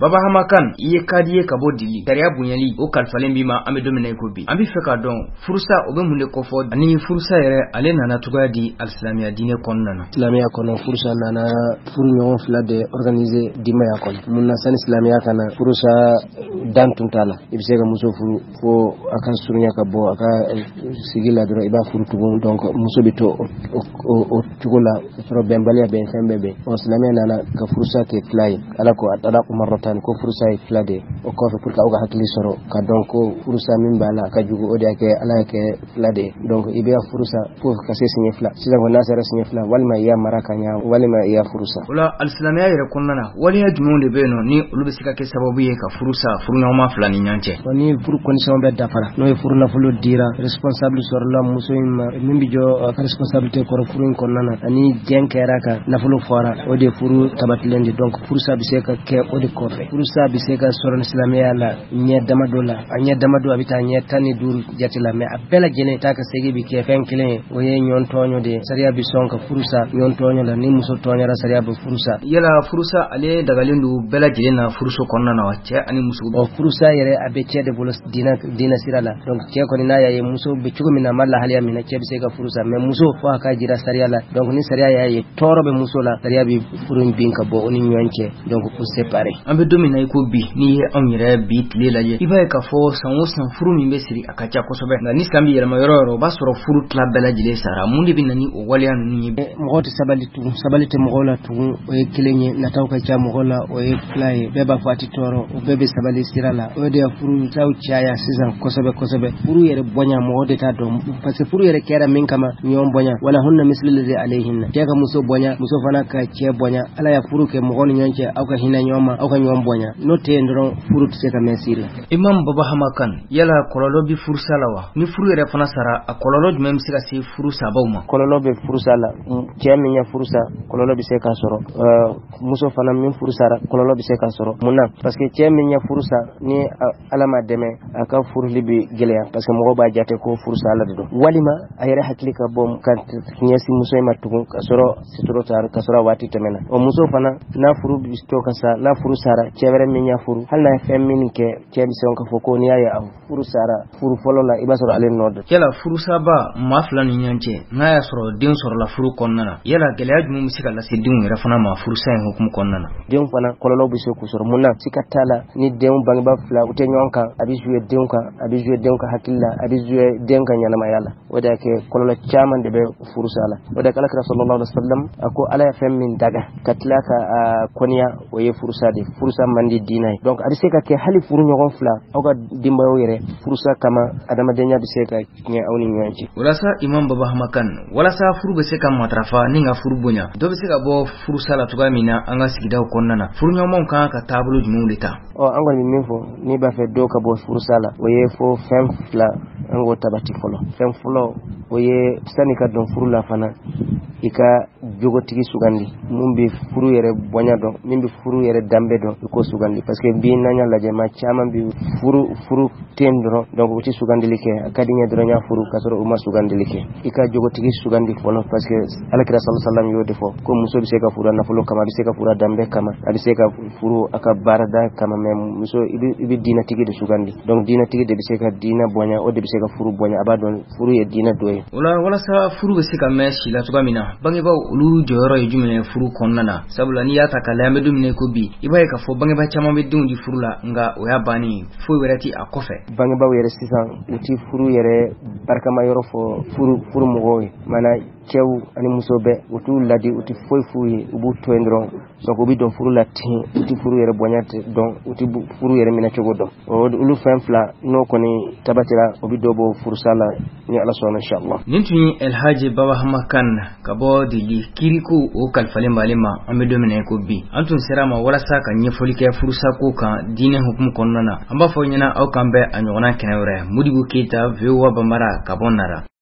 Baba Hamakan iye kadiye kabo dili tariya bunyali o kalfalen bima ambe domine ko bi ambi feka don furusa obe munde ko fo ani furusa yere ale nana tuga di al-islamiya dine konnana islamiya kono furusa nana furu nyon flade organiser dima ya kono munna san islamiya kana furusa dantuntala ibisega muso furu fo akan surunya kabo aka sigila dro iba furu tugo donc muso bito o tugola fro bembalia ben fembebe o islamiya nana ka furusa ke fly ala ko atada ko marratan ko furusa e flade o ko pour ka o hakli soro ka donc furusa min bala ka jugo o de ke ala ke flade donc ibe furusa pour ka se signé fla sila ko nasara signé fla walma ya maraka nya walma ya furusa wala al-islamiya yere konnana wali ya jumunde beno ni ulubisika ke sababu ye ka furusa furuna ma flani nyance ni furu condition be dafara no e furuna fulo dira responsable sur la musoyima mimbi jo ka responsabilité ko furun konnana ani jenkera ka na fulo fora o de furu tabatlendi donc furusa biseka ke o de kofe furusa biseka sur islamiya la nya damadola anya damado abita nya tani dur jatila me abela jene taka segi bi ke fen kile o ye nyon tonyo de sariya bi sonka furusa nyon tonyo la ni muso tonyo ra sariya bi furusa yala furusa ale daga lendu bela jene na furuso konnana wacce ani muso o furusa yere abece de bolos dina sirala donc ke ko ni na ya muso be chugo mina malla haliya mina ke bi sega furusa me muso ko aka jira sariya la donc ni sariya ya ye torobe muso la sariya bi furun binka bo oni nyonke donc pour séparer ambe domina ko bi ni on yere bi lela ye iba ka fo sanwo san furu mi be siri akacha ko sobe na ni sambi yele mayoro ba soro furu club bela jile sara mundi bin nani o wali an ni mogoti sabalite mogola tu o e kilenye na tawka cha mogola o e play beba fati toro o bebe sabali sirala o de furu taw chaya sizan kosobe furu yere bonya mogode ta do parce que furu yere kera min kama nyon bonya wala hunna mislil alayhinna tega muso bonya muso fana ka che bonya ala ya furu ke mogoni nyonche au ka hina nyoma au ka nyom bonya no te ndron furu tseka mesiri Imam Baba Hamakan yala kololo bi furu salawa ni furu yere fana sara a kololo jumem sika se furu sabawma kololo be furu sala chemi nya furu sa kololo bi se ka soro muso fana min furu sara kololo bi se ka soro munna parce que chemi nya furu sa ni alama deme aka furu libi geleya parce que mo ba jate ko furu sala do walima ayre haklika bom kan nyasi muso ma tugun ka soro sitoro tar ka soro wati temena o muso fana na furu bi sto ka sa na furu sara chevere min nya furu hala femmin ke chemi son ka foko ni aya furu sara furu folo la ibasoro alen nod yala furu saba mafla ni nyance na ya soro din soro la furu konnana yala geleya jumu musika la sidin yere fana ma furu sa hukum konnana din fana kololo bi se ku soro munna sikatala ni den bangi ba fla ute nyonka abi juwe denka hakilla abi juwe denka nyana mayala wada ke kololo chaman de be furu sala wada kala sallallahu alaihi wasallam ako ala fem min daga katlaka konya o ye furu sade furu sa mandi dinai donc abi se ka ke hali furu nyogon fla oga dimba yere furu sa kama adama denya bi se ka nya awni nyanci wala sa Imam Baba Hamakan wala sa furu be se ka matrafa ninga furu bonya do be se ka bo furu sala tuga mina anga sigida konnana furu nyomon kan ka tabulu jumu leta o angol mi minfo ni ba fe do ka bo furu sala o ye fo fem fla ango tabati folo fem folo o ye sani ka don furu la fana ika jogo tigi sugandi mumbi furu yere bonya do mimbi furu yere dambe do ko sugandi parce que bi nanya la jema chama bi furu tendro donc uti sugandi like akadinya do nya furu kasoro uma sugandi like ika jogo tigi sugandi folo parce que alakira sallallahu alaihi wasallam yo defo ko muso bi se ka furu na folo kama bi se ka furu dambe kama abi se ka furu aka barada kama mem muso ibi dina tigi de sugandi donc dina tigi de bi se ka dina bonya o de bi se ka furu bonya abadon furu ye dina doye wala sa furu be se ka meshi la tuga mina bangi ba ulu joro ye jumene furu konnana sabula ni yata kalame dumne ko bi ibaye ka fo bangi ba chama be dunji furu la nga o ya bani fo werati akofe bangi ba were sisan uti furu yere barka ma yoro fo furu mogoy mana cew ani musobe utu ladi uti foy fuyi ubu toendron so ko bi don furu lati uti furu yere bonyate don uti furu yere mina chogo don o ulu femfla no koni tabatira obi dobo furu sala ni ala sona inshallah nintuni El Haji Baba Hamakan kabo dili kiriku o kalfale malima ambe domine ko bi antun serama wala saka nyefoli ke furu sako kan dine hukum konnana amba fo nyana au kambe anyona kenewre mudibu kita vewa bambara kabonara